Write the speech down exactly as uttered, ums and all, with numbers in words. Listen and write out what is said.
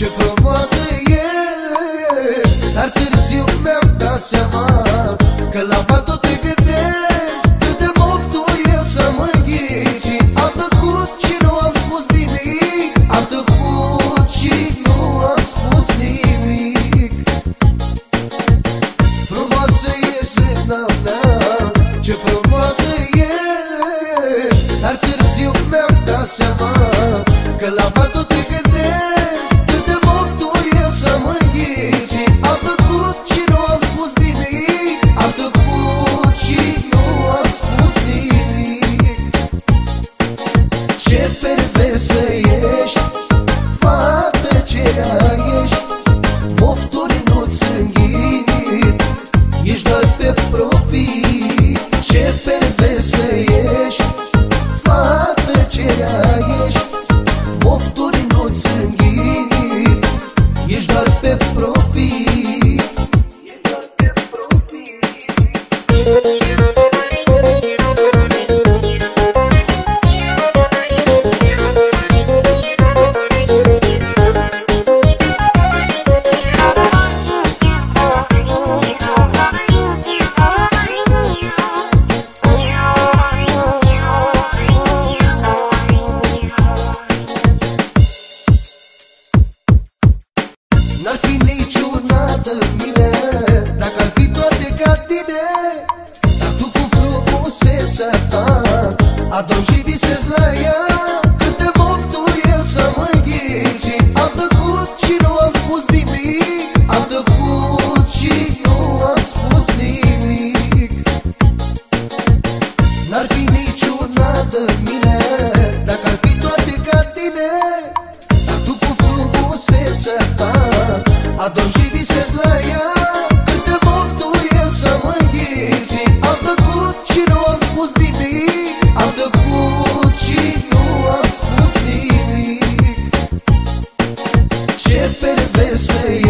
frumoasă e, dar târziu mi-am dat seama că la bani tot te gândești, cât de moftul eu să mă înghiți. Am tăcut și nu am spus nimic, am tăcut și nu am spus nimic. Frumoasă e zâna mea, ce frumoasă e, dar târziu mi-am dat seama că la bani tot te gândești, cât de moftul eu să mă înghiți. Am tăcut și nu am spus nimic, am tăcut și nu am spus nimic. Ce perversă ești, fată ce ești, mofturi nu-ți înghit, ești doar pe profit. Ce perversă ești, fată ce ești, mofturi nu-ți înghit, ești doar pe profit. N-ar fi niciodată mine dacă ar fi toate ca tine, dar tu cu frumusețea ta adorm și visez la ea. Cât de moftul eu să mă înghiți. Am tăcut și nu am spus nimic, am tăcut și nu am spus nimic. N-ar fi niciodată mine dacă ar fi toate ca tine, dar tu cu frumusețea ta adorm și visez la ea. Cât de moftul eu să mă înghiți. Am tăcut și nu am spus nimic, am tăcut și nu am spus nimic. Ce perversă e